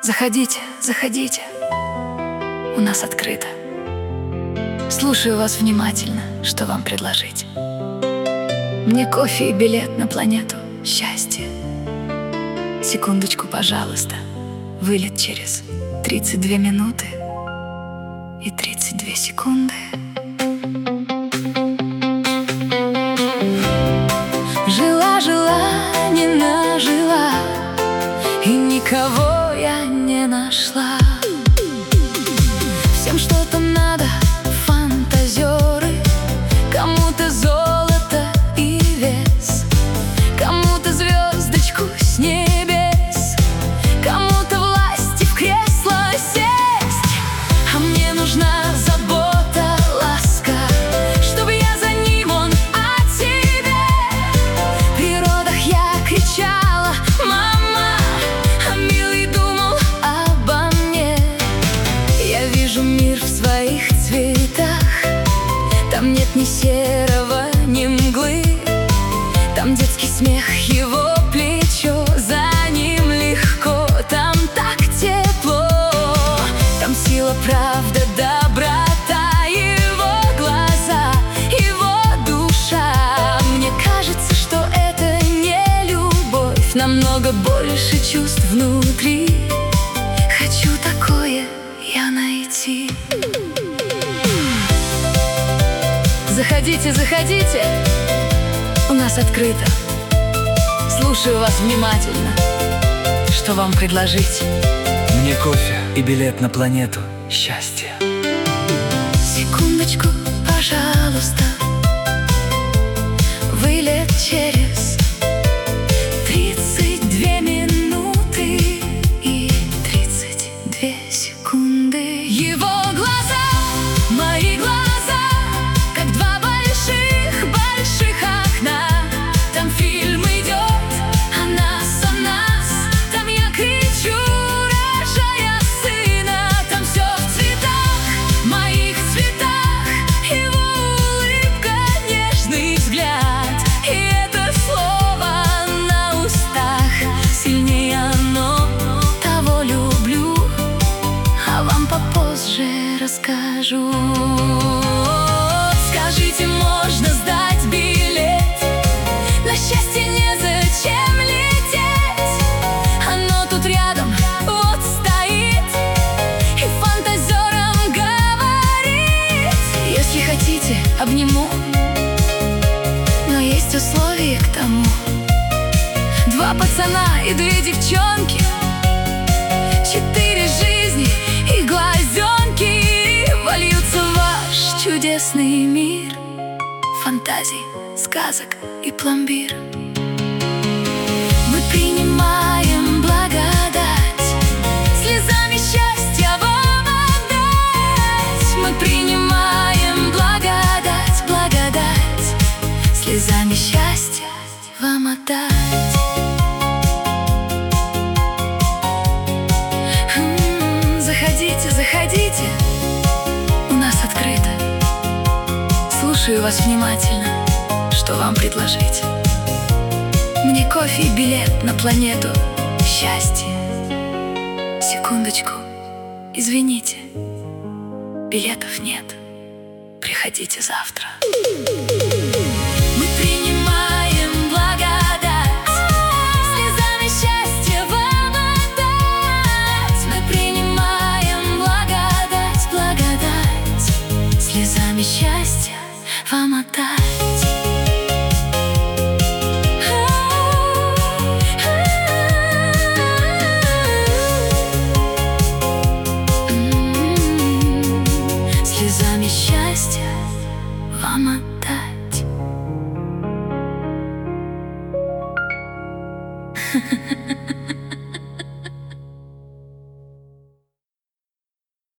Заходите, заходите, у нас открыто. Слушаю вас внимательно, что вам предложить. Мне кофе и билет на планету счастья. Секундочку, пожалуйста. Вылет через 32 минуты и 32 секунды. Жила-жила, не нажила, и никого я не нашла. Всем что-то надо, фантазеры. Кому-то золото и вес, кому-то звездочку с небес, кому-то власти в кресло сесть. А мне нужна забота, ласка, чтобы я за ним, он о тебе. В природах я кричала: мама, а милый думал обо мне. Я вижу мир в своих цветах. Там нет ни серого, ни мглы. Там детский смех, его плечо, за ним легко. Там так тепло, там сила, правда, доброта. Его глаза, его душа. Мне кажется, что это не любовь, намного больше чувств внутри. Хочу такое я найти. Заходите, заходите, у нас открыто. Слушаю вас внимательно, что вам предложить. Мне кофе и билет на планету счастья. Секундочку, пожалуйста. Вылет через 32 минуты и 32 секунды. Его глаза, мои глаза, как два больших окна. Там фильм идет о нас. Там я кричу, рожая сына. Там все в цветах, моих цветах. Его улыбка, нежный взгляд, и это слово на устах. Сильнее оно, того люблю, а вам попозже расскажу. Скажите, можно сдать билет? На счастье незачем лететь. Оно тут рядом, вот стоит, и фантазерам говорит. Если хотите, обниму, но есть условия к тому. 2 пацана и 2 девчонки, 4 жизни и глазенки вольются в ваш чудесный мир фантазий, сказок и пломбир. Мы принимаем благодать, слезами счастья вам отдать. Мы принимаем благодать, благодать, слезами счастья вам отдать. Заходите, заходите, у нас открыто. Слушаю вас внимательно, что вам предложить. Мне кофе и билет на планету счастья. Секундочку, извините, билетов нет. Приходите завтра. Мы принимаем благодать, слезами счастья вам отдать. Мы принимаем благодать, благодать, слезами счастья вам отдать. Слезами счастья вам отдать.